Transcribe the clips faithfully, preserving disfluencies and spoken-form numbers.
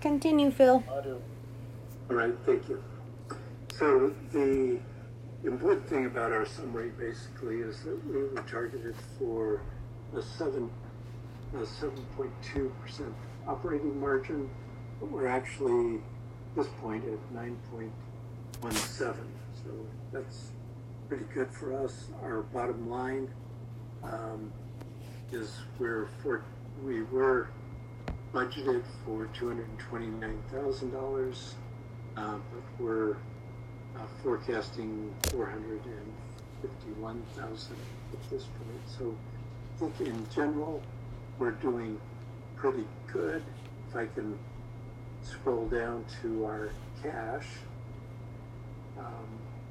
Continue, Phil. Audio. All right, thank you. So the important thing about our summary basically is that we were targeted for a seven, a seven point two percent operating margin, but we're actually at this point at nine point one seven. So that's pretty good for us. Our bottom line um, is we're for we were budgeted for two hundred twenty-nine thousand dollars, uh, but we're uh, forecasting four hundred fifty-one thousand dollars at this point. So I think in general, we're doing pretty good. If I can scroll down to our cash, um,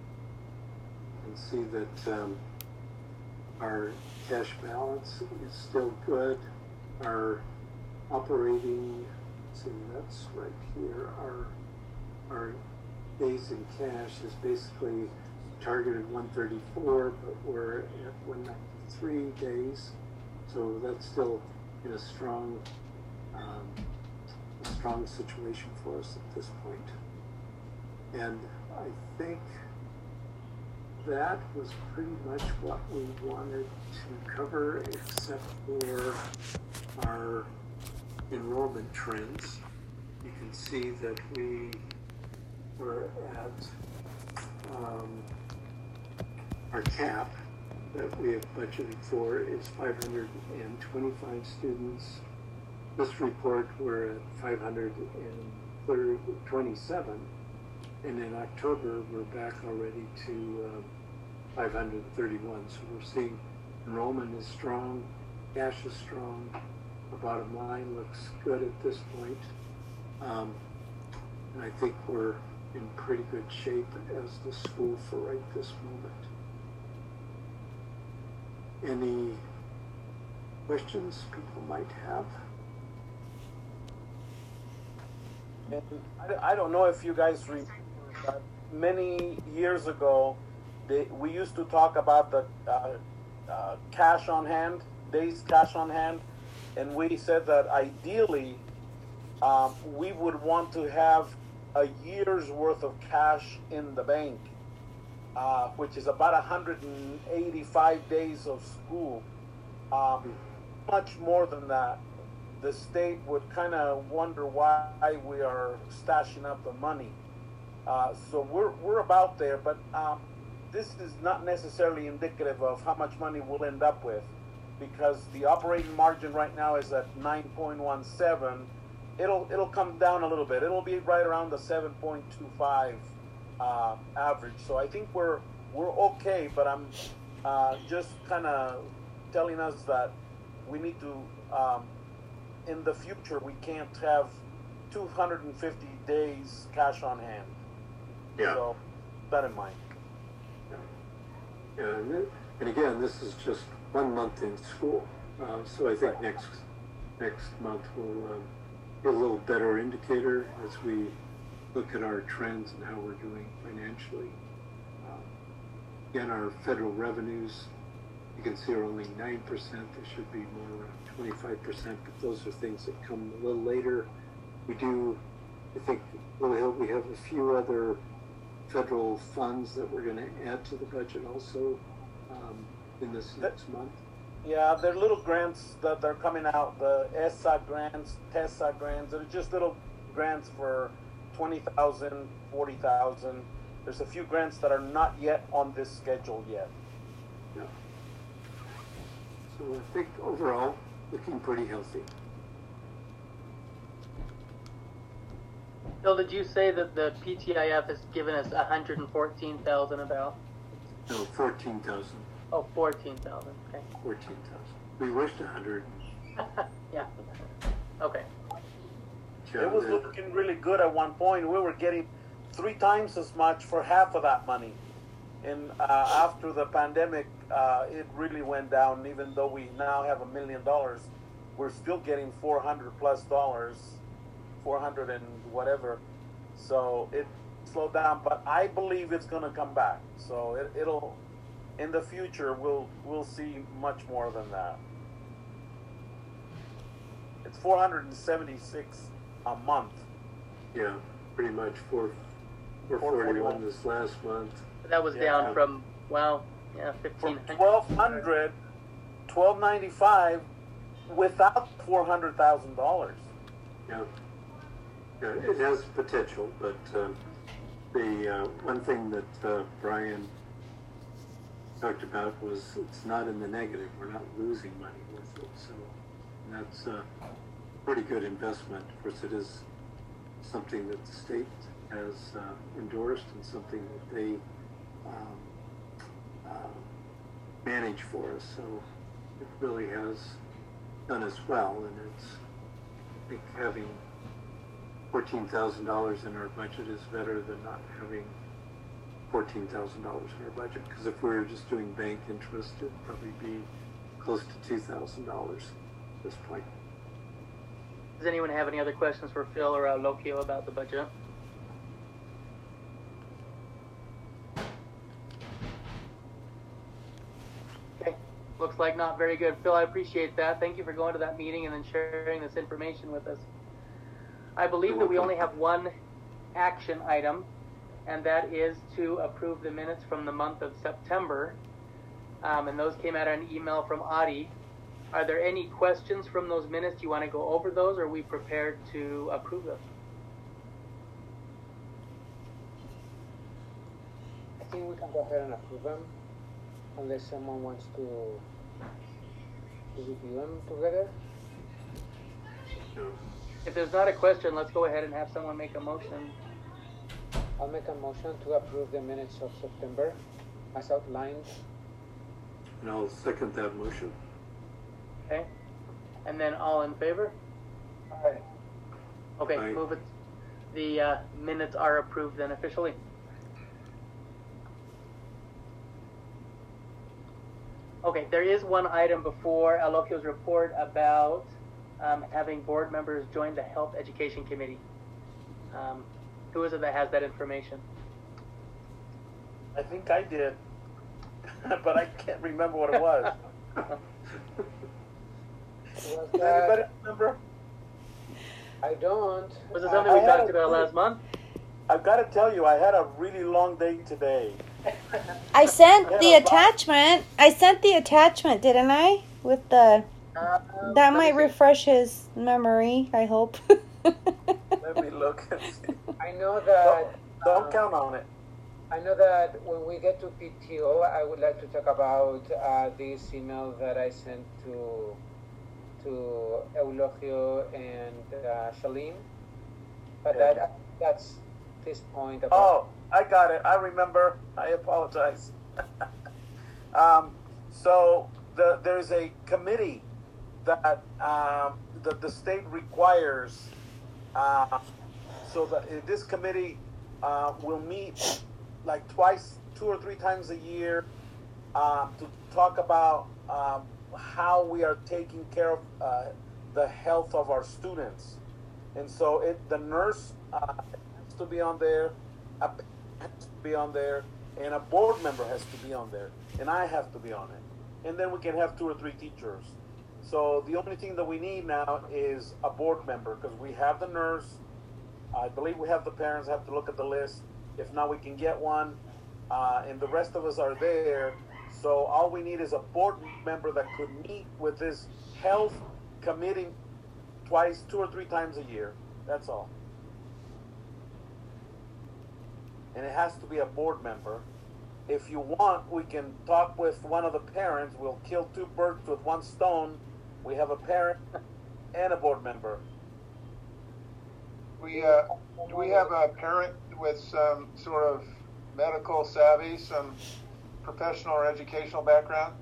and see that um, our cash balance is still good. Our operating, see, that's right here. Our our days in cash is basically targeted one thirty-four, but we're at one ninety-three days. So that's still in a strong, um, a strong situation for us at this point. And I think that was pretty much what we wanted to cover, except for our enrollment trends. You can see that we were at um, our cap that we have budgeted for is five hundred twenty-five students. This report we're at five hundred twenty-seven, and in October we're back already to uh, five hundred thirty-one. So we're seeing enrollment is strong, cash is strong. The bottom line looks good at this point. Um, and I think we're in pretty good shape as the school for right this moment. Any questions people might have? I, I don't know if you guys remember, but many years ago, they, we used to talk about the uh, uh, cash on hand, days cash on hand, and we said that ideally um, we would want to have a year's worth of cash in the bank, uh, which is about one hundred eighty-five days of school. Um, much more than that. The state would kind of wonder why we are stashing up the money. Uh, so we're, we're about there, but um, this is not necessarily indicative of how much money we'll end up with, because the operating margin right now is at nine point one seven. It'll it'll come down a little bit. It'll be right around the seven point two five uh, average. So I think we're we're okay, but I'm uh, just kind of telling us that we need to, um, in the future, we can't have two hundred fifty days cash on hand. Yeah. So that in mind. Yeah. And, and again, this is just one month in school. Uh, so I think next next month we'll um, get a little better indicator as we look at our trends and how we're doing financially. Um, again, our federal revenues, you can see, are only nine percent. They should be more around twenty-five percent, but those are things that come a little later. We do, I think, we have a few other federal funds that we're going to add to the budget also um, in this next month. Yeah, they're little grants that are coming out, the S A grants, TESA grants. They're just little grants for twenty thousand, forty thousand. There's a few grants that are not yet on this schedule yet. Yeah. So I think overall, looking pretty healthy. Bill, did you say that the P T I F has given us one hundred fourteen thousand about? No, fourteen thousand. Oh, fourteen thousand. Okay. fourteen thousand. We wished one hundred. Yeah. Okay. It was looking really good at one point. We were getting three times as much for half of that money. And uh, after the pandemic, uh, it really went down. Even though we now have a million dollars, we're still getting four hundred plus dollars, four hundred and whatever. So it slowed down, but I believe it's going to come back. So it, it'll, in the future, we'll we'll see much more than that. It's four hundred seventy-six a month Yeah, pretty much four, four forty-one this last month. That was Yeah. down from, well, yeah, From fifteen hundred. twelve hundred, twelve ninety-five, without four hundred thousand dollars. Yeah. Yeah, it has potential, but uh, the uh, one thing that uh, Brian talked about was it's not in the negative. We're not losing money with it, so that's a pretty good investment. Of course, it is something that the state has uh, endorsed and something that they um, uh, manage for us. So it really has done us well, and it's I think having fourteen thousand dollars in our budget is better than not having fourteen thousand dollars in our budget, because if we were just doing bank interest, it'd probably be close to two thousand dollars at this point. Does anyone have any other questions for Phil or Alokio about the budget? Okay, looks like not very good. Phil, I appreciate that. Thank you for going to that meeting and then sharing this information with us. I believe that we only have one action item, and that is to approve the minutes from the month of September. Um, and those came out on an email from Adi. Are there any questions from those minutes? Do you want to go over those, or are we prepared to approve them? I think we can go ahead and approve them, unless someone wants to, to review them together. No. If there's not a question, let's go ahead and have someone make a motion. I'll make a motion to approve the minutes of September as outlined. And I'll second that motion. Okay? And then all in favor? Aye. Okay, Aye. move it. The uh, minutes are approved then officially. Okay, there is one item before Alokio's report about um, having board members join the Health Education Committee. Um, who is it that has that information? I think I did, but I can't remember what it was. Was Does anybody that, remember? I don't. Was it something I we had talked a- about last month? I've got to tell you, I had a really long day today. I sent Yeah, the but- attachment. I sent the attachment, didn't I? With the Uh, that let me might see. refresh his memory. I hope. Let me look and see. I know that. Don't um, count on it. I know that when we get to P T O, I would like to talk about uh, this email that I sent to to Eulogio and uh, Shalim. But Yeah. that that's this point about. Oh, I got it. I remember. I apologize. um, so the, there's a committee that um, the, the state requires. Uh, so that uh, this committee uh, will meet like twice, two or three times a year uh, to talk about um, how we are taking care of uh, the health of our students. And so it the nurse uh, has to be on there, a parent has to be on there, and a board member has to be on there, and I have to be on it. And then we can have two or three teachers. So the only thing that we need now is a board member, because we have the nurse. I believe we have the parents. Have to look at the list. If not, we can get one, uh, and the rest of us are there. So all we need is a board member that could meet with this health committee twice, two or three times a year. That's all. And it has to be a board member. If you want, we can talk with one of the parents. We'll kill two birds with one stone. We have a parent and a board member. We, uh, do we have a parent with some sort of medical savvy, some professional or educational background?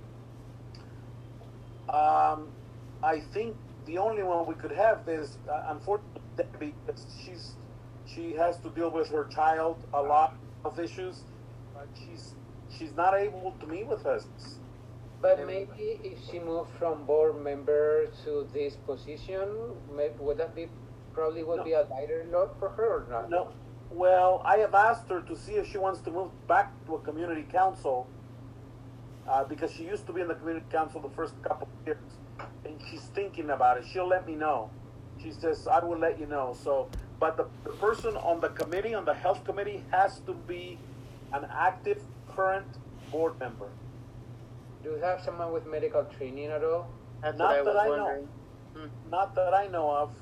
Um, I think the only one we could have is, uh, unfortunately, Debbie, because she's she has to deal with her child a lot of issues, but she's she's not able to meet with us. But maybe if she moved from board member to this position, maybe would that be probably would No. be a lighter load for her or not? No, well, I have asked her to see if she wants to move back to a community council, uh, because she used to be in the community council the first couple of years, and she's thinking about it. She'll let me know. She says, I will let you know. So but the, the person on the committee, on the health committee, has to be an active, current board member. Do you have someone with medical training at all? That's Not what I that was I wondering. know. Not that I know of.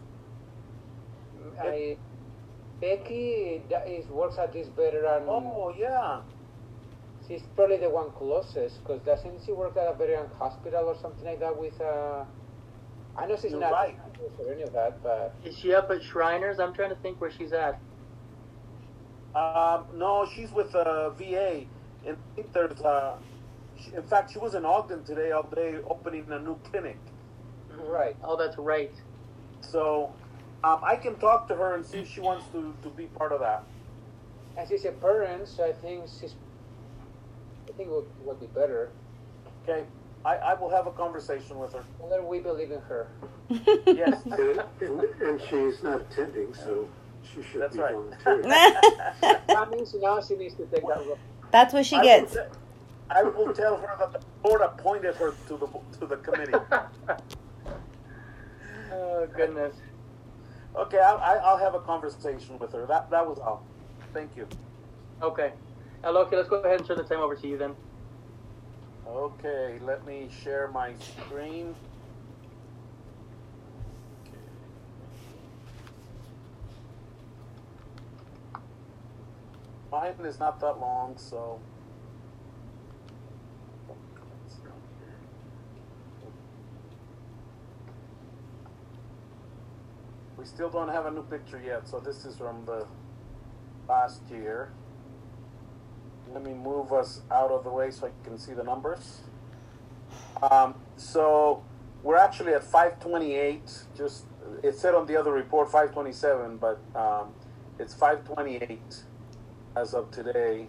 I, Becky that is works at this veteran. Oh, yeah. She's probably the one closest, because doesn't she work at a veteran hospital or something like that with uh I know she's You're not right. or any of that, but Is she up at Shriners? I'm trying to think where she's at. Um, no, she's with uh, V A. And I think there's, uh, she, in fact, she was in Ogden today all day opening a new clinic. right. Oh, that's right. So um, I can talk to her and see if she wants to, to be part of that. And she's a parent, so I think she's I think it would, would be better. Okay, I, I will have a conversation with her. And then we believe in her. Yes. And, and, and she's not attending, so she should That's be right. volunteering. That means now she needs to take that role. That's what she I gets. Will, te- I will tell her that the board appointed her to the to the committee. Oh, goodness. Okay, I'll, I- I'll have a conversation with her. That that was all. Thank you. Okay. Uh, Loki, let's go ahead and turn the time over to you then. Okay, let me share my screen. Mine is not that long, so. We still don't have a new picture yet, so this is from the last year. Let me move us out of the way so I can see the numbers. Um, so we're actually at five twenty-eight. Just it said on the other report five twenty-seven, but um, it's five twenty-eight as of today.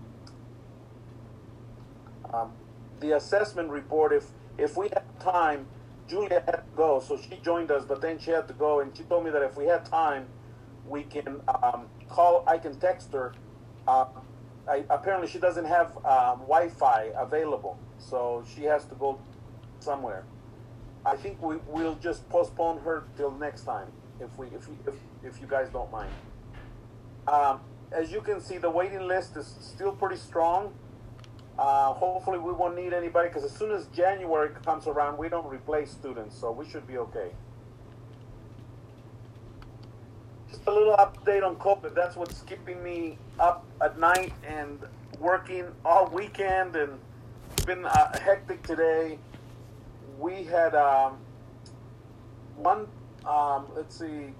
Um, the assessment report, if if we have time, Julia had to go, so she joined us, but then she had to go, and she told me that if we had time, we can um, call. I can text her. Uh, I, apparently, she doesn't have um, Wi-Fi available, so she has to go somewhere. I think we will just postpone her till next time, if we if you, if, if you guys don't mind. Um, as you can see, the waiting list is still pretty strong. Uh, hopefully, we won't need anybody, because as soon as January comes around, we don't replace students, so we should be okay. Just a little update on COVID. That's what's keeping me up at night and working all weekend, and it's been uh, hectic today. We had um, one, um, let's see,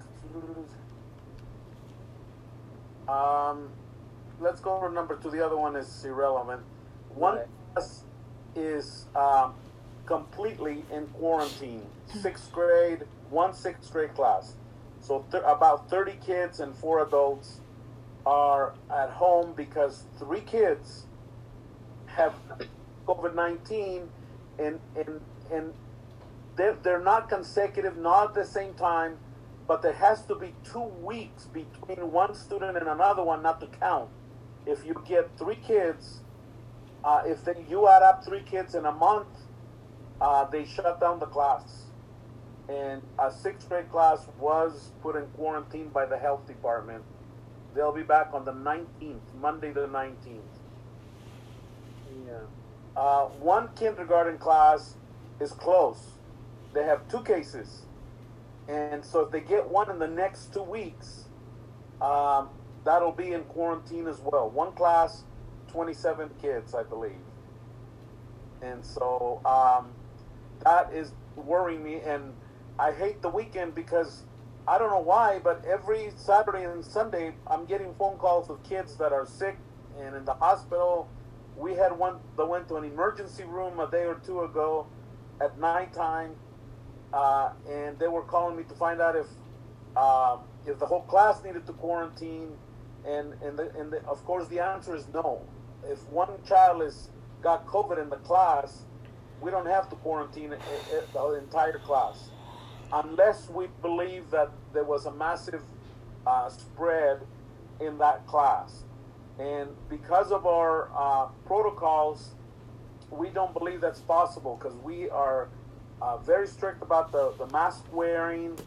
um, let's go over number two. The other one is irrelevant. One Right. class is um, completely in quarantine. Sixth grade, one sixth grade class. So th- about thirty kids and four adults are at home because three kids have COVID nineteen, and and and they're, they're not consecutive, not at the same time, but there has to be two weeks between one student and another one not to count. If you get three kids, uh, if they, you add up three kids in a month, uh, they shut down the class. And a sixth grade class was put in quarantine by the health department. They'll be back on the nineteenth, Monday the nineteenth. Yeah. Uh, one kindergarten class is closed. They have two cases. And so if they get one in the next two weeks, um, that'll be in quarantine as well. One class, twenty-seven kids, I believe. And so um, that is worrying me. And I hate the weekend because I don't know why, but every Saturday and Sunday, I'm getting phone calls of kids that are sick and in the hospital. We had one that went to an emergency room a day or two ago at nighttime, uh, and they were calling me to find out if uh, if the whole class needed to quarantine, and and, the, and the, of course the answer is no. If one child is got COVID in the class, we don't have to quarantine it, it, the entire class, unless we believe that there was a massive uh, spread in that class. And because of our uh, protocols, we don't believe that's possible, because we are uh, very strict about the, the mask wearing,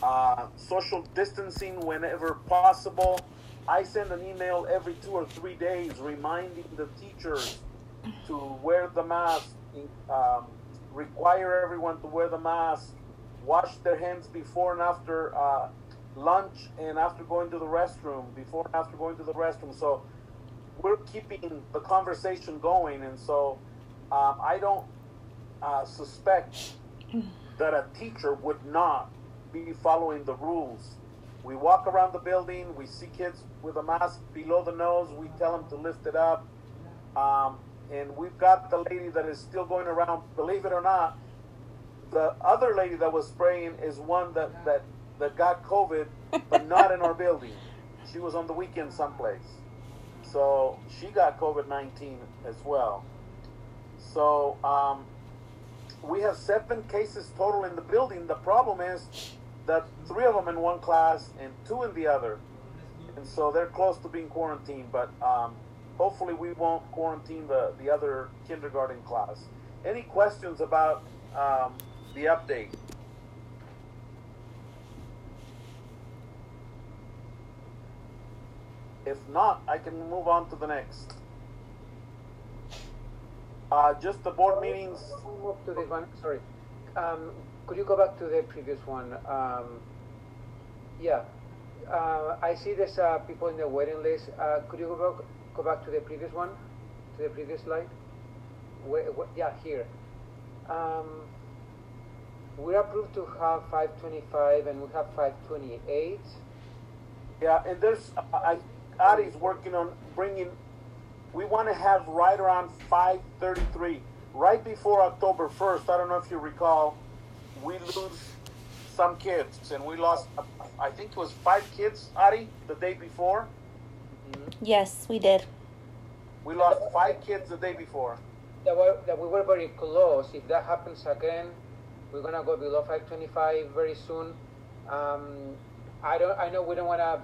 uh, social distancing whenever possible. I send an email every two or three days reminding the teachers to wear the mask, um, require everyone to wear the mask, wash their hands before and after uh, lunch and after going to the restroom, before and after going to the restroom. So we're keeping the conversation going, and so um, I don't uh, suspect that a teacher would not be following the rules. We walk around the building, we see kids with a mask below the nose, we tell them to lift it up. Um, and we've got the lady that is still going around, believe it or not, the other lady that was spraying is one that, that, that got COVID, but not in our building. She was on the weekend someplace. So she got COVID nineteen as well. So um, we have seven cases total in the building. The problem is that three of them in one class and two in the other. And so they're close to being quarantined, but um, hopefully we won't quarantine the, the other kindergarten class. Any questions about um, the update? If not, I can move on to the next. Uh, just the board meetings. We'll move to this one. Sorry. Um, could you go back to the previous one? Um, yeah. Uh, I see there's uh, people in the waiting list. Uh, could you go back, go back to the previous one? To the previous slide? Where, where, yeah, here. Um, we're approved to have five twenty-five and we have five twenty-eight. Yeah, and there's, I, Ari's working on bringing, we want to have right around five thirty-three, right before October first. I don't know if you recall, we lose some kids, and we lost, I think it was five kids, Ari, the day before. Mm-hmm. Yes, we did. We lost five kids the day before. That, were, that we were very close. If that happens again, we're gonna go below five twenty-five very soon. Um, I don't. I know we don't want to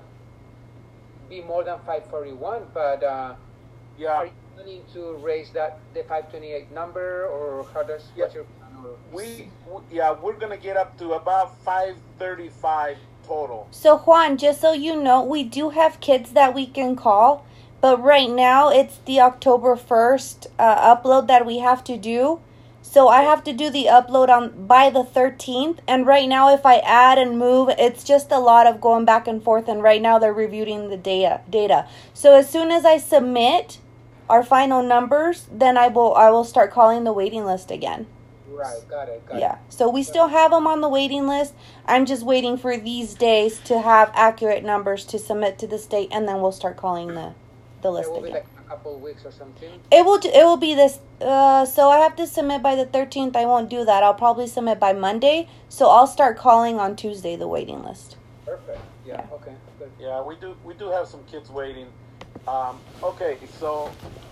be more than five forty-one, but uh, yeah, are you planning to raise that the five twenty-eight number, or how does yeah. what's your plan? Or... We, we yeah, we're gonna get up to about five thirty-five total. So Juan, just so you know, we do have kids that we can call, but right now it's the October first uh, upload that we have to do. So I have to do the upload on by the thirteenth, and right now if I add and move, it's just a lot of going back and forth, and right now they're reviewing the data data. So as soon as I submit our final numbers, then I will I will start calling the waiting list again. Right, got it, got yeah. it. So we still have them on the waiting list. I'm just waiting for these days to have accurate numbers to submit to the state, and then we'll start calling the the list It will again. be like a couple of weeks or something. It will it will be this. Uh, so I have to submit by the thirteenth. I won't do that. I'll probably submit by Monday. So I'll start calling on Tuesday the waiting list. Perfect. Yeah. Yeah. Okay. Good. Yeah, we do we do have some kids waiting. Um, okay, so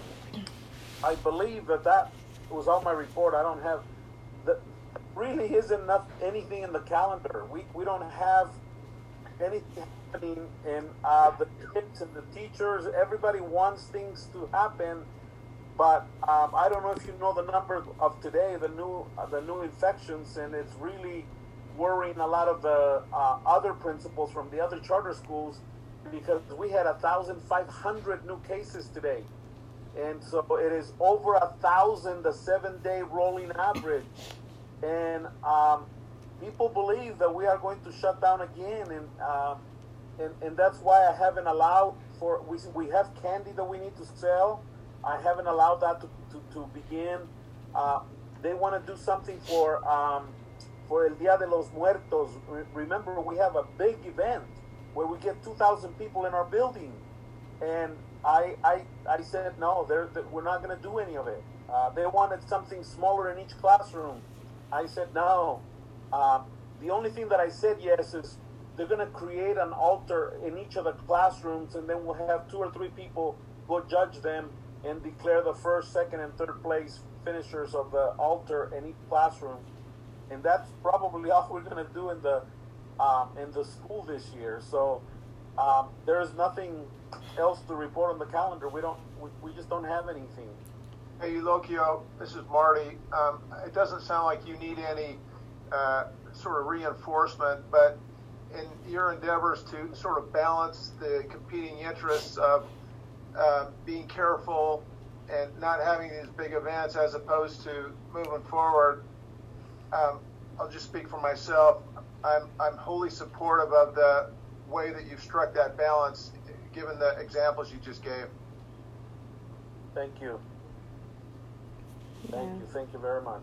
I believe that that was on my report. I don't have that. Really, isn't enough anything in the calendar. We we don't have anything happening, and uh, the kids and the teachers, everybody wants things to happen. But um, I don't know if you know the number of today, the new uh, the new infections, and it's really worrying a lot of the uh, other principals from the other charter schools, because we had one thousand five hundred new cases today. And so it is over a thousand, the seven-day rolling average. And um, people believe that we are going to shut down again, and uh, and and that's why I haven't allowed for we we have candy that we need to sell. I haven't allowed that to, to, to begin. Uh, they want to do something for um, for El Día de los Muertos. Re- remember, we have a big event where we get two thousand people in our building. And I I, I said, no, they're, they're, we're not going to do any of it. Uh, they wanted something smaller in each classroom. I said, no. Um, the only thing that I said yes is they're going to create an altar in each of the classrooms, and then we'll have two or three people go judge them and declare the first, second, and third place finishers of the altar in each classroom. And that's probably all we're going to do in the um, in the school this year. So um, there is nothing else to report on the calendar. We don't. We, we just don't have anything. Hey, Eulogio, this is Marty. Um, it doesn't sound like you need any uh, sort of reinforcement, but in your endeavors to sort of balance the competing interests of uh, being careful and not having these big events as opposed to moving forward. Um, I'll just speak for myself. I'm, I'm wholly supportive of the way that you've struck that balance, given the examples you just gave. Thank you. Thank Yeah. you. Thank you very much.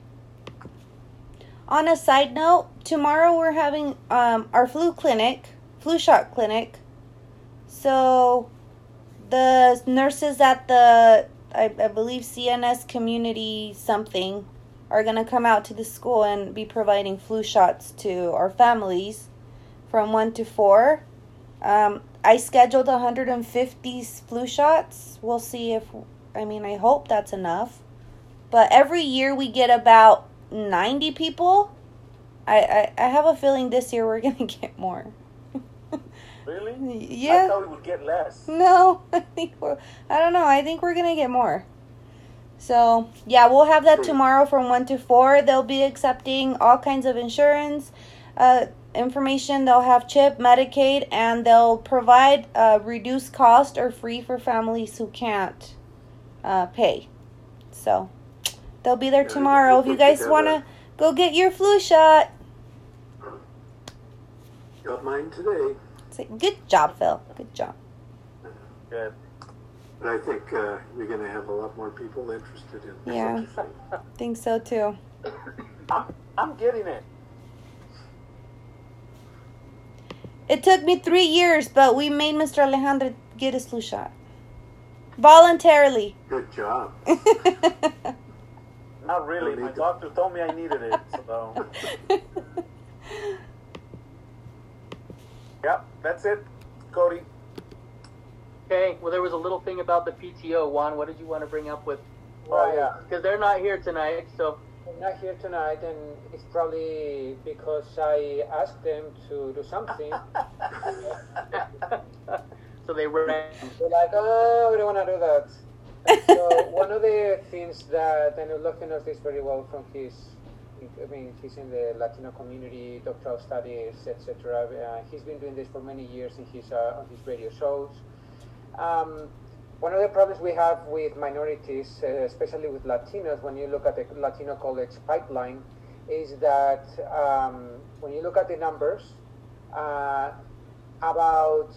On a side note, tomorrow we're having um, our flu clinic, flu shot clinic. So the nurses at the, I, I believe, C N S community something are going to come out to the school and be providing flu shots to our families from one to four. Um, I scheduled one hundred fifty flu shots. We'll see if, I mean, I hope that's enough. But every year we get about ninety people. I, I, I have a feeling this year we're going to get more. Really? Yeah. I thought we would get less. No, I think we're, I don't know. I think we're going to get more. So, yeah, we'll have that tomorrow from one to four. They'll be accepting all kinds of insurance uh, information. They'll have CHIP, Medicaid, and they'll provide uh, reduced cost or free for families who can't uh, pay. So, they'll be there Yeah, tomorrow. I If you think we guys could want to have go get your flu shot. Got mine today. Say, good job, Phil. Good job. Good. But I think uh, we're going to have a lot more people interested in Yeah. such a thing. Think so, too. I'm, I'm getting it. It took me three years, but we made Mister Alejandro get his flu shot. Voluntarily. Good job. Not really. Don't My need to- doctor told me I needed it. So, yep, that's it, Cody. Okay, well, there was a little thing about the P T O. Juan, what did you want to bring up with? Oh, yeah. Because they're not here tonight, so. I'm not here tonight, and it's probably because I asked them to do something. So they ran. They're like, oh, we don't want to do that. And so one of the things that, and Eulogio knows this very well from his, I mean, he's in the Latino community, doctoral studies, et cetera. Uh, he's been doing this for many years in his uh, on his radio shows. Um, one of the problems we have with minorities, uh, especially with Latinos, when you look at the Latino college pipeline, is that um, when you look at the numbers, uh, about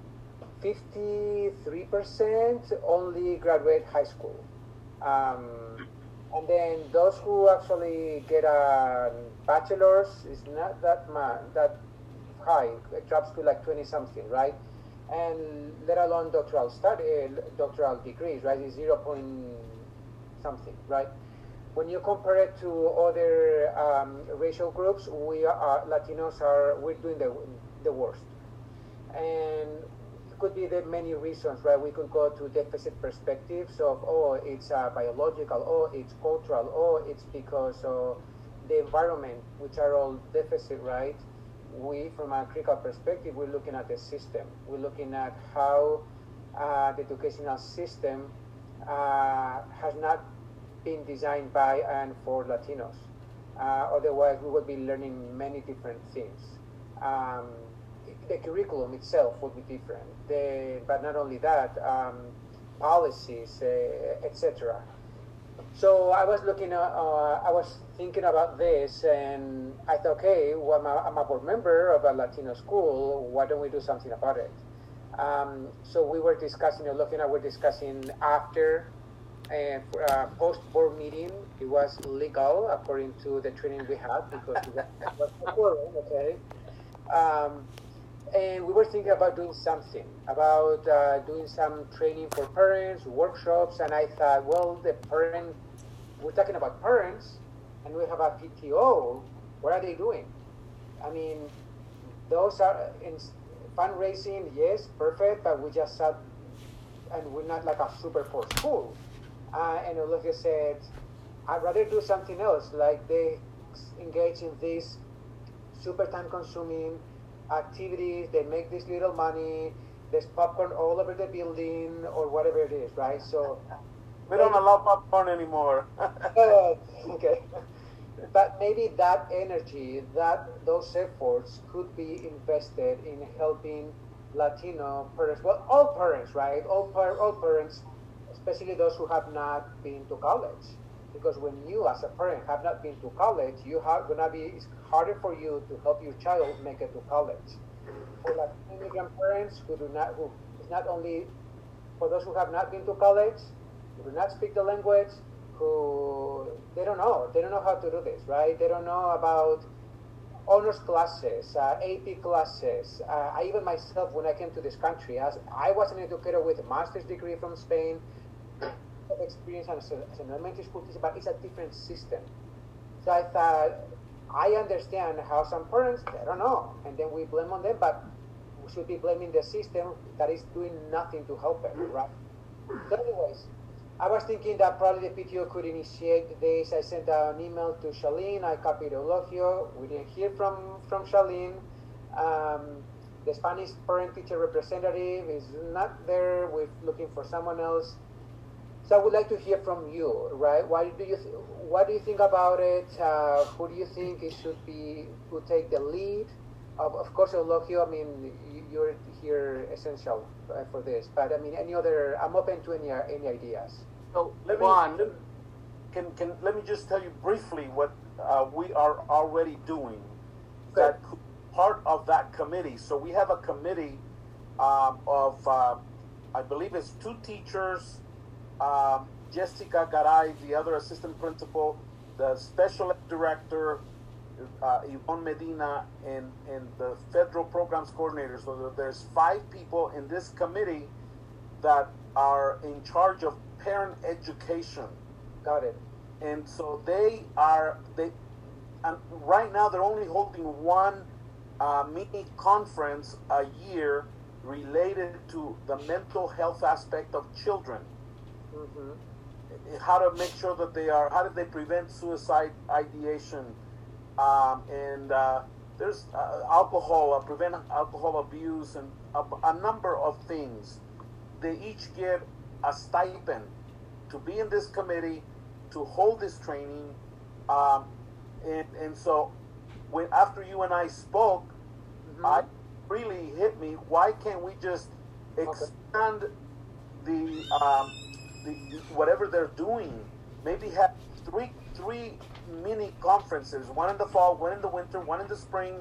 fifty-three percent only graduate high school. Um, and then those who actually get a bachelor's is not that much, that high. It drops to like twenty something, right? And let alone doctoral study, doctoral degrees, right? Is zero point something, right? When you compare it to other um, racial groups, we are Latinos are we're doing the the worst, and it could be the many reasons, right? We could go to deficit perspectives of oh, it's uh, biological, oh, it's cultural, oh, it's because of the environment, which are all deficit, right? We, from a critical perspective, we're looking at the system. We're looking at how uh, the educational system uh, has not been designed by and for Latinos. Uh, otherwise, we would be learning many different things. Um, the curriculum itself would be different. The, but not only that, um, policies, uh, et cetera. So I was looking, uh, uh, I was thinking about this, and I thought, okay, well, I'm, a, I'm a board member of a Latino school. Why don't we do something about it? Um, so we were discussing, or looking at, we're discussing after a uh, post-board meeting. It was legal according to the training we had because it was a quorum, okay? Um, and we were thinking about doing something, about uh, doing some training for parents, workshops, and I thought, well, the parent, we're talking about parents, and we have a P T O, what are they doing? I mean, those are, in fundraising, yes, perfect, but we just sat, and we're not like a super poor school. Uh, and Eulogio said, I'd rather do something else, like they engage in this super time-consuming activities, they make this little money, there's popcorn all over the building, or whatever it is, right? So We don't allow popcorn anymore. uh, okay. but maybe that energy, that those efforts could be invested in helping Latino parents, well, all parents, right? All, par- all parents, especially those who have not been to college. Because when you, as a parent, have not been to college, you are gonna be, it's harder for you to help your child make it to college. For Latino immigrant parents who do not, who it's not only for those who have not been to college, who do not speak the language, who they don't know, they don't know how to do this, right? They don't know about honors classes, uh, A P classes. Uh, I even myself, when I came to this country, as I was an educator with a master's degree from Spain, of experience as, a, as an elementary school teacher, but it's a different system. So I thought, I understand how some parents, they don't know, and then we blame on them, but we should be blaming the system that is doing nothing to help them, right? So anyways, I was thinking that probably the P T O could initiate this. I sent an email to Charlene, I copied Eulogio. We didn't hear from, from Charlene. Um, the Spanish parent-teacher representative is not there. We're looking for someone else. So I would like to hear from you, right? What do you th- what do you think about it? Uh, who do you think it should be? Who take the lead? Of, of course, Eulogio. I mean, you're here essential uh, for this. But I mean, any other? I'm open to any any ideas. So, Let me, Juan, let, can can let me just tell you briefly what uh, we are already doing. That part of that committee. So we have a committee um, of uh, I believe it's two teachers. Um, Jessica Garay, the other assistant principal, the special ed director, uh, Yvonne Medina, and, and the federal programs coordinator. So there's five people in this committee that are in charge of parent education. Got it. And so they are, they, and right now they're only holding one uh, mini conference a year related to the mental health aspect of children. Mm-hmm. How to make sure that they are, how do they prevent suicide ideation? Um, and uh, there's uh, alcohol, uh, prevent alcohol abuse, and a, a number of things. They each get a stipend to be in this committee, to hold this training. Um, and, and so when after you and I spoke, mm-hmm. I really hit me, why can't we just expand okay. the... Um, The, whatever they're doing, maybe have three three mini conferences, one in the fall, one in the winter, one in the spring,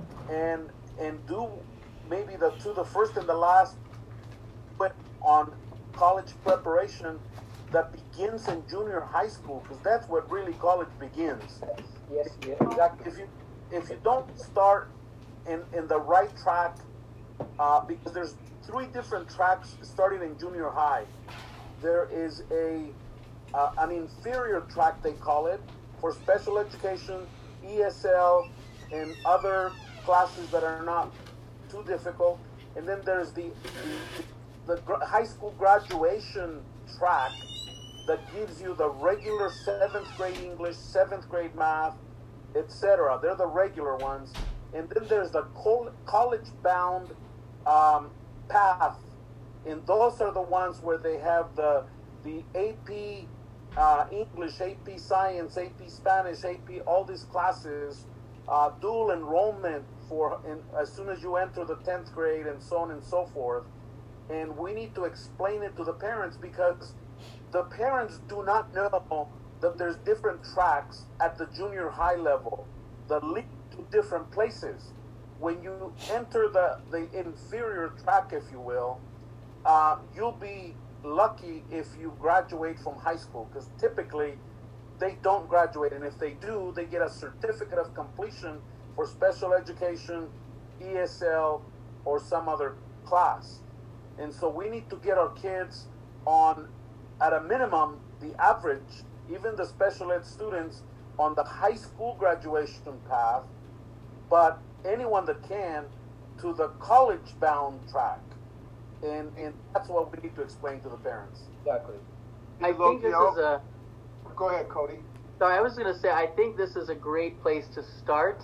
and and do maybe the two, the first and the last, but on college preparation that begins in junior high school, because that's what really college begins. Yes, yes, exactly. If you if you don't start in in the right track, uh, because there's three different tracks starting in junior high. There is a uh, an inferior track, they call it, for special education, E S L, and other classes that are not too difficult. And then there's the the, the gr- high school graduation track that gives you the regular seventh grade English, seventh grade math, et cetera. They're the regular ones. And then there's the col- college-bound um, path. And those are the ones where they have the the A P uh, English, A P Science, A P Spanish, A P all these classes, uh, dual enrollment for in, as soon as you enter the tenth grade, and so on and so forth. And we need to explain it to the parents, because the parents do not know that there's different tracks at the junior high level that lead to different places. When you enter the, the inferior track, if you will, Uh, you'll be lucky if you graduate from high school, because typically they don't graduate, and if they do, they get a certificate of completion for special education, E S L, or some other class. And so we need to get our kids on, at a minimum, the average, even the special ed students, on the high school graduation path, but anyone that can, to the college-bound track. And, and that's what we need to explain to the parents. Exactly. I think this is a... Go ahead, Cody. Sorry, I was going to say, I think this is a great place to start.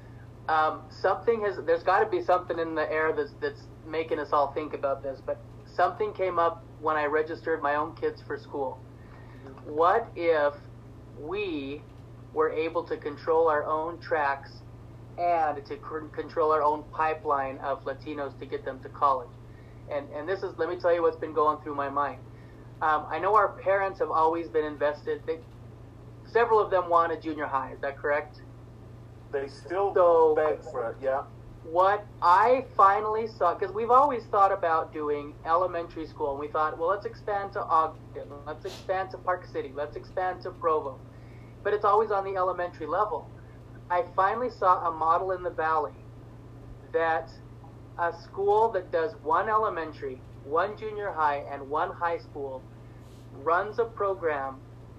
Um, something has... There's got to be something in the air that's, that's making us all think about this, but something came up when I registered my own kids for school. What if we we're able to control our own tracks and to c- control our own pipeline of Latinos to get them to college. And and this is, let me tell you what's been going through my mind. Um, I know our parents have always been invested. They, several of them wanted junior high. Is that correct? They still So- beg for it, yeah. What I finally saw, because we've always thought about doing elementary school, and we thought, well, let's expand to Ogden, let's expand to Park City, let's expand to Provo. But it's always on the elementary level. I finally saw a model in the Valley that a school that does one elementary, one junior high, and one high school runs a program.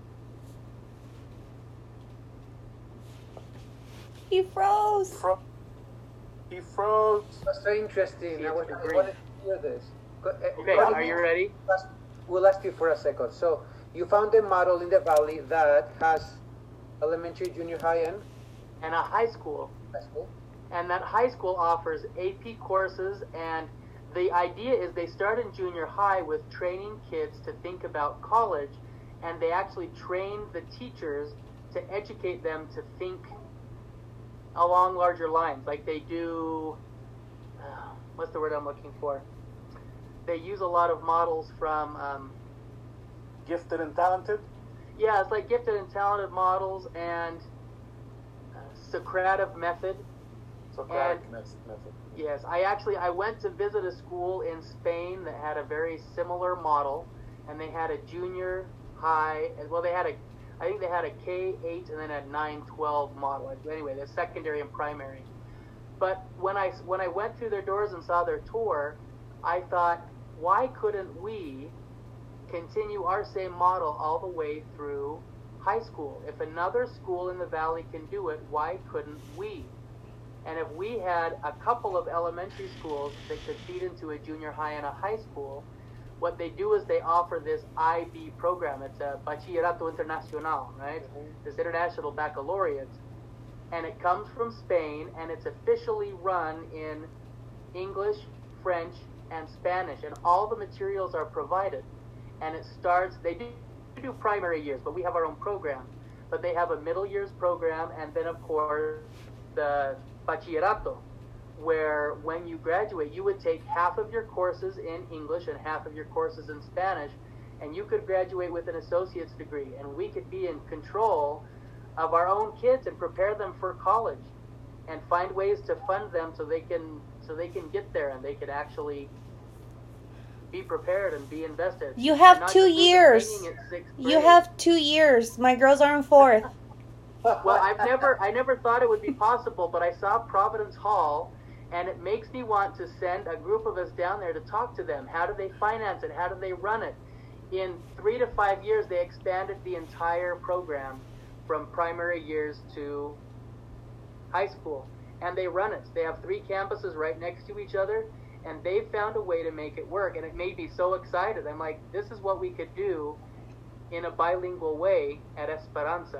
He froze. Fro- he froze. That's so interesting. I, was, I wanted to hear this. Go- uh, Okay, Cody, are you ready? We'll ask you for a second. So you found a model in the Valley that has elementary, junior high, and And a high school. high school. And that high school offers A P courses, and the idea is they start in junior high with training kids to think about college, and they actually train the teachers to educate them to think along larger lines, like they do, uh, what's the word I'm looking for? They use a lot of models from, um, Gifted and talented. yeah, it's like gifted and talented models and uh, Socrative method. Socratic And- method. Yes, I actually, I went to visit a school in Spain that had a very similar model, and they had a junior high, as well they had a, I think they had a K eight and then a nine twelve model. Anyway, the secondary and primary. But when I, when I went through their doors and saw their tour, I thought, why couldn't we continue our same model all the way through high school? If another school in the Valley can do it, why couldn't we? And if we had a couple of elementary schools that could feed into a junior high and a high school, what they do is they offer this I B program. It's a Bachillerato Internacional, right? Mhm. This international baccalaureate. And it comes from Spain, and it's officially run in English, French, and Spanish. And all the materials are provided. And it starts, they do, do primary years, but we have our own program. But they have a middle years program, and then, of course, the Bachillerato, where when you graduate, you would take half of your courses in English and half of your courses in Spanish, and you could graduate with an associate's degree, and we could be in control of our own kids and prepare them for college and find ways to fund them so they can so they can get there and they could actually be prepared and be invested. You And have not two just leave them years. hanging at sixth You grade. have two years. My girls are in fourth. Well, I've never, I never thought it would be possible, but I saw Providence Hall, and it makes me want to send a group of us down there to talk to them. How do they finance it? How do they run it? In three to five years, they expanded the entire program from primary years to high school, and they run it. They have three campuses right next to each other, and they found a way to make it work, and it made me so excited. I'm like, this is what we could do in a bilingual way at Esperanza.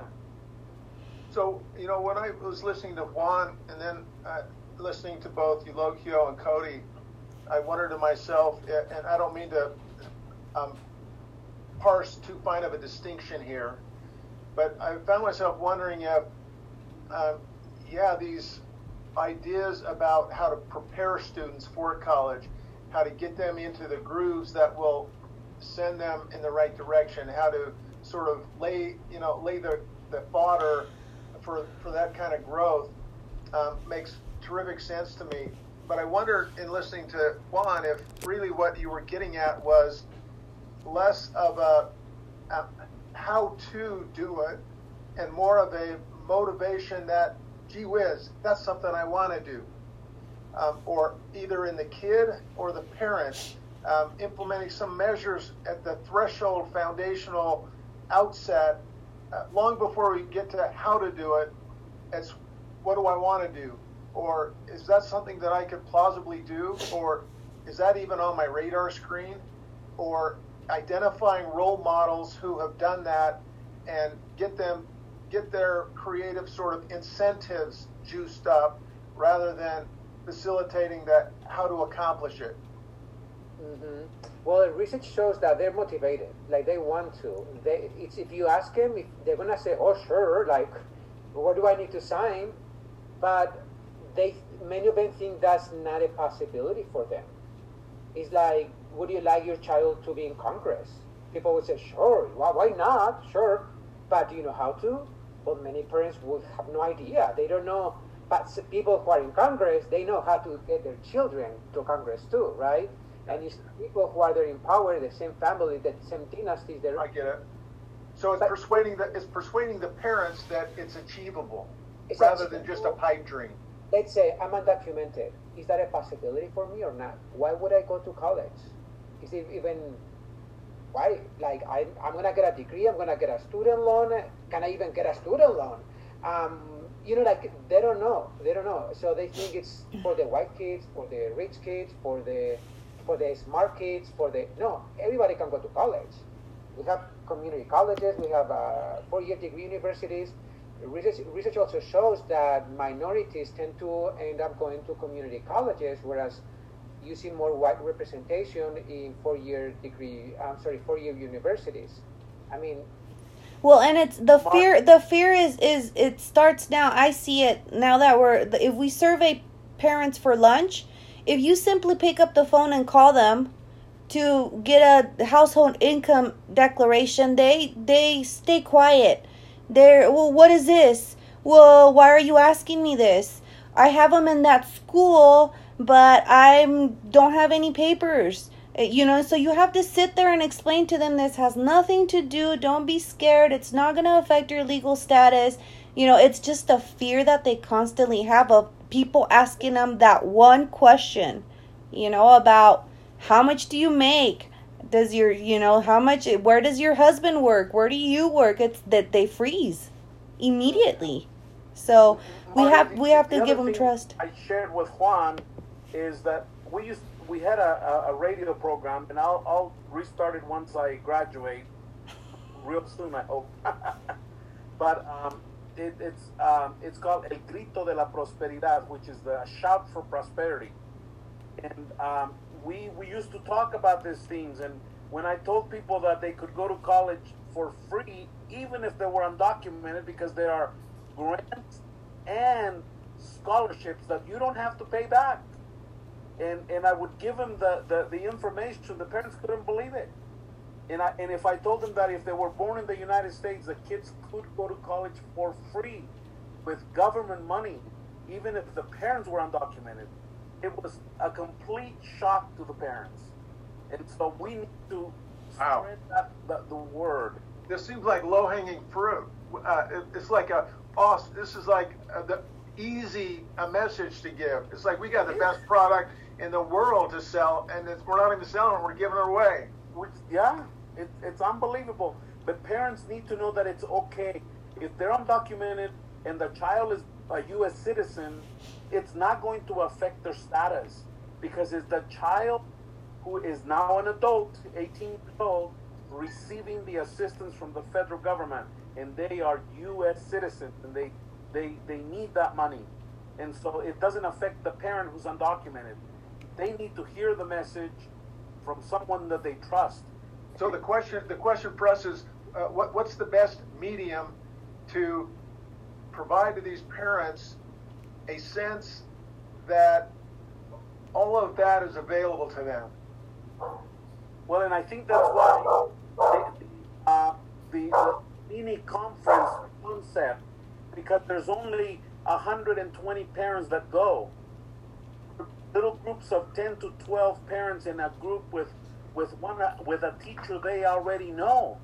So, you know, when I was listening to Juan and then uh, listening to both Eulogio and Cody, I wondered to myself, and I don't mean to um, parse too fine of a distinction here, but I found myself wondering if, um, yeah, these ideas about how to prepare students for college, how to get them into the grooves that will send them in the right direction, how to sort of lay, you know, lay the, the fodder for, for that kind of growth um, makes terrific sense to me. But I wondered in listening to Juan if really what you were getting at was less of a, a how to do it and more of a motivation that, gee whiz, that's something I want to do. Um, or either in the kid or the parent, um, implementing some measures at the threshold foundational outset, uh, long before we get to how to do it. It's what do I want to do? Or is that something that I could plausibly do? Or is that even on my radar screen? Or identifying role models who have done that and get them, get their creative sort of incentives juiced up rather than facilitating that how to accomplish it. Mm-hmm. Well, the research shows that they're motivated, like they want to. They, it's if you ask them, if they're gonna say, "Oh, sure," like what do I need to sign? But they, many of them think that's not a possibility for them. It's like, would you like your child to be in Congress? People would say, sure, why, why not? Sure. But do you know how to? Well, many parents would have no idea. They don't know. But people who are in Congress, they know how to get their children to Congress too, right? And it's people who are there in power, the same family, the same dynasties. They're... I get it. So it's but, persuading the it's persuading the parents that it's achievable, it's rather achievable. than just a pipe dream. Let's say I'm undocumented. Is that a possibility for me or not? Why would I go to college? Is it even why? Like I, I'm gonna get a degree. I'm gonna get a student loan. Can I even get a student loan? Um, you know, like they don't know. They don't know. So they think it's for the white kids, for the rich kids, for the for the smart kids, for the no. Everybody can go to college. We have community colleges. We have uh, four-year degree universities. Research, research also shows that minorities tend to end up going to community colleges, whereas you see more white representation in four-year degree. I'm sorry, four-year universities. I mean. Well, and it's the fear. The fear is is it starts now. I see it now that we're. If we survey parents for lunch, if you simply pick up the phone and call them to get a household income declaration, they they stay quiet. They're, well, what is this? Well, why are you asking me this? I have them in that school, but I don't have any papers. You know, so you have to sit there and explain to them this has nothing to do. Don't be scared. It's not going to affect your legal status. You know, it's just a fear that they constantly have of people asking them that one question, you know, about how much do you make? Does your, you know, how much, where does your husband work? Where do you work? It's that they freeze immediately. So we have, we have to give them trust. I shared with Juan is that we used, we had a, a radio program, and I'll, I'll restart it once I graduate, real soon, I hope. But um, it, it's um, it's called El Grito de la Prosperidad, which is the shout for prosperity. And um, we we used to talk about these things, and when I told people that they could go to college for free, even if they were undocumented, because there are grants and scholarships that you don't have to pay back. And and I would give them the, the, the information, the parents couldn't believe it. And I, and if I told them that if they were born in the United States, the kids could go to college for free with government money, even if the parents were undocumented, it was a complete shock to the parents. And so we need to Wow. spread that, the, the word. This seems like low-hanging fruit. Uh, it, it's like a awesome, this is like a, the easy a message to give. It's like we got the best product in the world to sell, and it's, we're not even selling it, we're giving it away. Which, yeah, it, it's unbelievable. But parents need to know that it's okay. If they're undocumented and the child is a U S citizen, it's not going to affect their status, because it's the child who is now an adult, eighteen years old, receiving the assistance from the federal government, and they are U S citizens, and they, they, they need that money. And so it doesn't affect the parent who's undocumented. They need to hear the message from someone that they trust. So the question, the question for us is, uh, what, what's the best medium to provide to these parents a sense that all of that is available to them? Well, and I think that's why the, uh, the, the mini conference concept, because there's only one hundred twenty parents that go. Little groups of ten to twelve parents in a group with with one with a teacher they already know,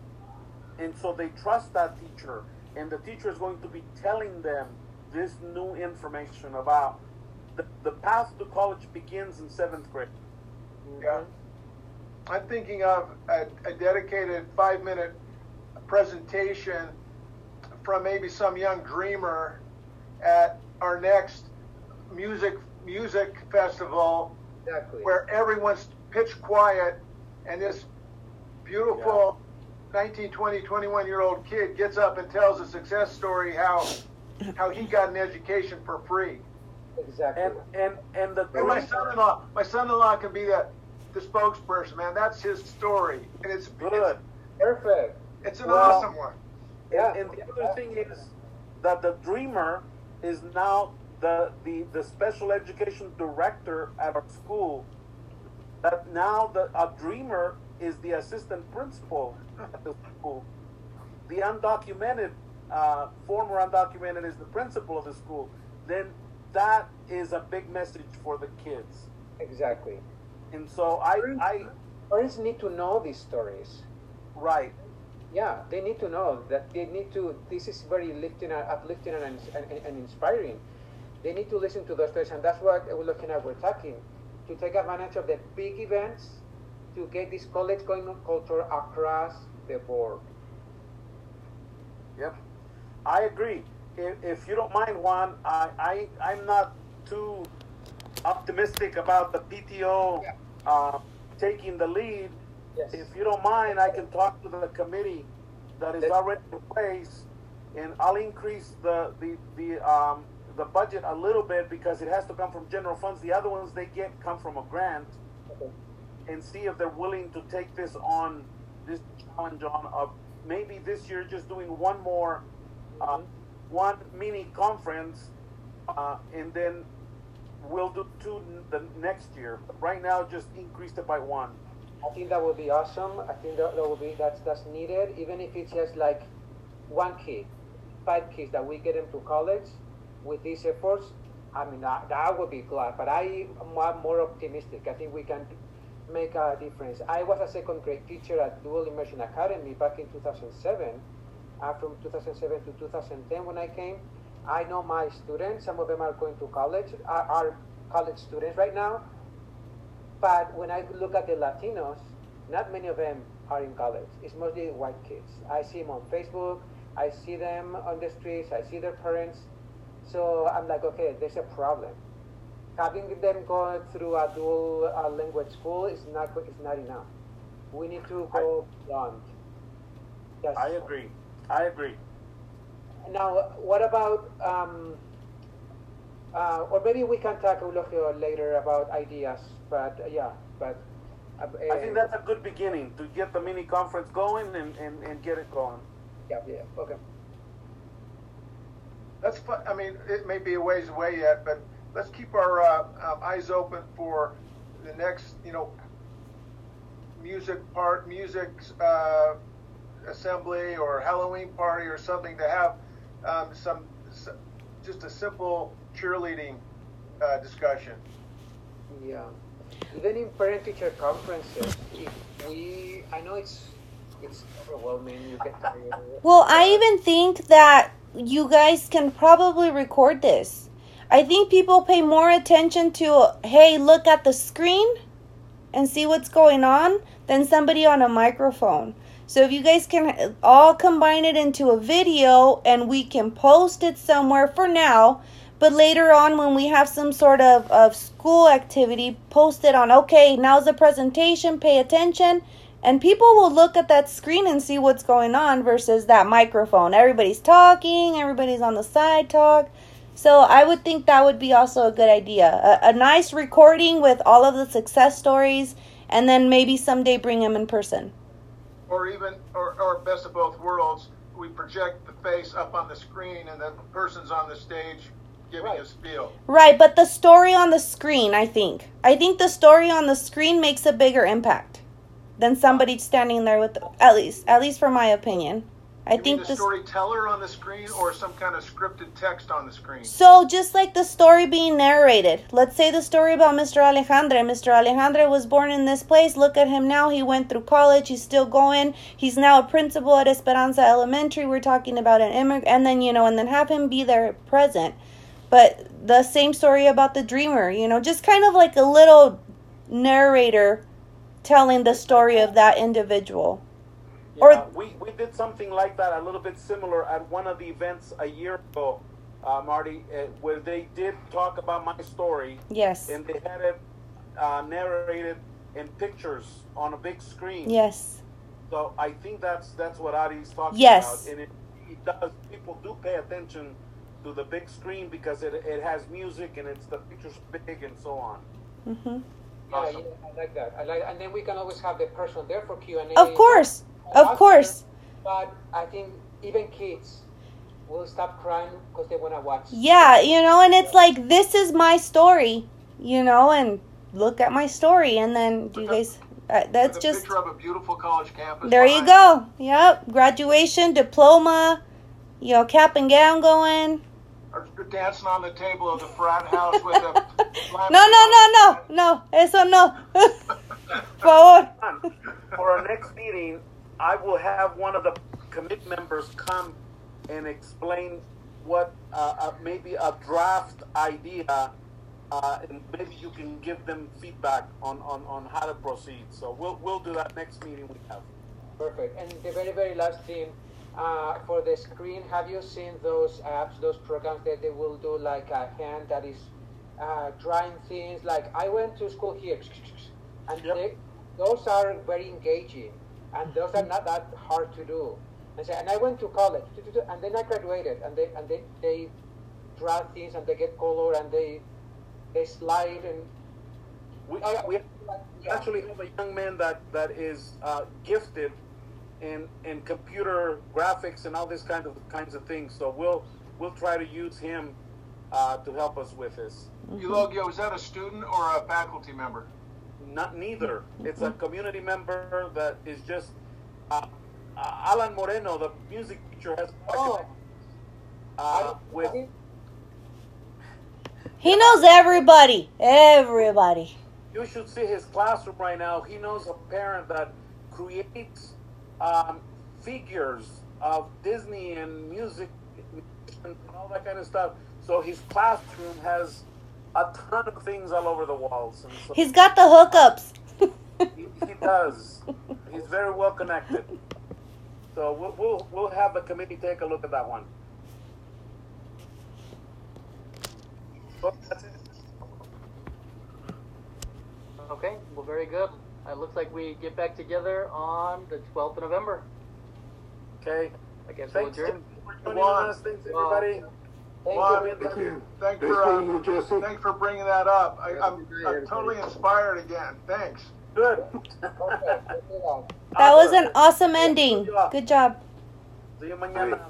and so they trust that teacher, and the teacher is going to be telling them this new information about the, the path to college begins in seventh grade. Yeah. I'm thinking of a, a dedicated five-minute presentation from maybe some young dreamer at our next music music festival, Exactly. where everyone's pitch quiet, and this beautiful yeah. nineteen, twenty, twenty-one year old kid gets up and tells a success story how how he got an education for free. Exactly. And and and the And my son-in-law, my son-in-law can be the the spokesperson, man. That's his story, and it's good. It's, Perfect. it's an Well, awesome one. Yeah. And, and the other thing is, that the Dreamer is now the, the, the special education director at our school. That now the a Dreamer is the assistant principal at the school. The undocumented, uh, former undocumented is the principal of the school. Then that is a big message for the kids. Exactly. And so I, I parents need to know these stories. Right. Yeah, they need to know that they need to. This is very lifting, and uplifting, and, and, and inspiring. They need to listen to those stories, and that's what we're looking at. We're talking to take advantage of the big events to get this college going on culture across the board. Yep, I agree. If, if you don't mind, Juan, I, I I'm not too optimistic about the P T O Yeah. uh, taking the lead. Yes. If you don't mind, I can talk to the committee that is Let's- already in place, and I'll increase the the the um the budget a little bit because it has to come from general funds. The other ones they get come from a grant, Okay. and see if they're willing to take this on, this challenge on of maybe this year just doing one more, uh, one mini conference, uh, and then we'll do two n- the next year. But right now, just increase it by one. I think that would be awesome. I think that, that would be that's that's needed. Even if it's just like one kid, five kids that we get them to college with these efforts. I mean, that, that would be glad. But I am more optimistic. I think we can make a difference. I was a second grade teacher at Dual Immersion Academy back in two thousand seven. Uh, from two thousand seven to two thousand ten when I came. I know my students. Some of them are going to college. Are, are college students right now. But when I look at the Latinos, not many of them are in college. It's mostly white kids. I see them on Facebook. I see them on the streets. I see their parents. So I'm like, okay, there's a problem. Having them go through a dual uh, language school is not is not enough. We need to go beyond. Yes. I agree. I agree. Now, what about, um, uh, or maybe we can talk, Eulogio, later about ideas, but uh, yeah, but. Uh, I think that's a good beginning to get the mini conference going and, and, and get it going. Yeah, yeah, okay. That's fun. I mean, it may be a ways away yet, but let's keep our uh, um, eyes open for the next, you know, music part, music uh, assembly or Halloween party or something to have um, some, some, just a simple cheerleading uh, discussion. Yeah. Even in parent-teacher conferences, if we, I know it's it's overwhelming. You get tired. Well, I even think that you guys can probably record this. I think people pay more attention to, hey, look at the screen and see what's going on than somebody on a microphone. So if you guys can all combine it into a video and we can post it somewhere for now, but later on when we have some sort of, of school activity, post it on, okay, now's the presentation, pay attention. And people will look at that screen and see what's going on versus that microphone. Everybody's talking, everybody's on the side talk. So I would think that would be also a good idea. A, a nice recording with all of the success stories, and then maybe someday bring them in person. Or even, or, or best of both worlds, we project the face up on the screen and the person's on the stage giving Right. a spiel. Right, but the story on the screen, I think. I think the story on the screen makes a bigger impact than somebody standing there with, at least, at least for my opinion. I You think mean the this. storyteller on the screen or some kind of scripted text on the screen? So just like the story being narrated, let's say the story about Mister Alejandro. Mister Alejandro was born in this place. Look at him now. He went through college. He's still going. He's now a principal at Esperanza Elementary. We're talking about an immigrant, and then you know, and then have him be there present. But the same story about the dreamer, you know, just kind of like a little narrator telling the story of that individual. Yeah, Or- we, we did something like that, a little bit similar at one of the events a year ago, uh, Marty, uh, where they did talk about my story, Yes. and they had it uh, narrated in pictures on a big screen. Yes. So I think that's that's what Adi's talking Yes. about, and it, it does. People do pay attention to the big screen because it it has music and it's the pictures big and so on. Mm-hmm. Yeah, Awesome. yeah, I like that. I like, and then we can always have the person there for Q and A. Of course. Of course. But I think even kids, will stop crying because they want to watch. Yeah, you know, and it's like, this is my story, you know, and look at my story, and then you guys, uh, that's With a just, picture of a beautiful college campus. there you behind. go. Yep, graduation, diploma, you know, cap and gown going. Or dancing on the table of the frat house with a. No, no, no, no, no, eso no. Por favor. For our next meeting, I will have one of the committee members come and explain what uh, uh, maybe a draft idea, uh, and maybe you can give them feedback on, on, on how to proceed. So we'll we'll do that next meeting we have. Perfect. And the very, very last thing, uh, for the screen, have you seen those apps, those programs that they will do like a hand that is uh, drawing things? Like, I went to school here, and Yep. they, those are very engaging, and those are not that hard to do. And, so, and I went to college, and then I graduated, and they and they, they draw things, and they get color, and they they slide, and We, Oh, yeah. we actually have a young man that, that is uh, gifted in in computer graphics and all these kinds of kinds of things. So we'll we'll try to use him uh, to help us with this. Eulogio, is that a student or a faculty member? Not neither. It's a community member that is just uh, uh, Alan Moreno, the music teacher, has Oh. uh, with. He knows everybody. Everybody. You should see his classroom right now. He knows a parent that creates um, figures of Disney and music and all that kind of stuff. So his classroom has a ton of things all over the walls. And so He's got the hookups. he, he does. He's very well connected. So we'll, we'll we'll have the committee take a look at that one. So that's it. Okay, well, very good. It looks like we get back together on the twelfth of November. Okay. I guess we'll Thanks adjourn. for joining us. Thanks everybody. thank Well, you. Thank you. Thanks Nice for meeting you, uh, Jesse. thanks for bringing that up. I, I'm I'm totally inspired again. Thanks. Good. Okay, let's do that. That was an awesome ending. Good job. See you mañana.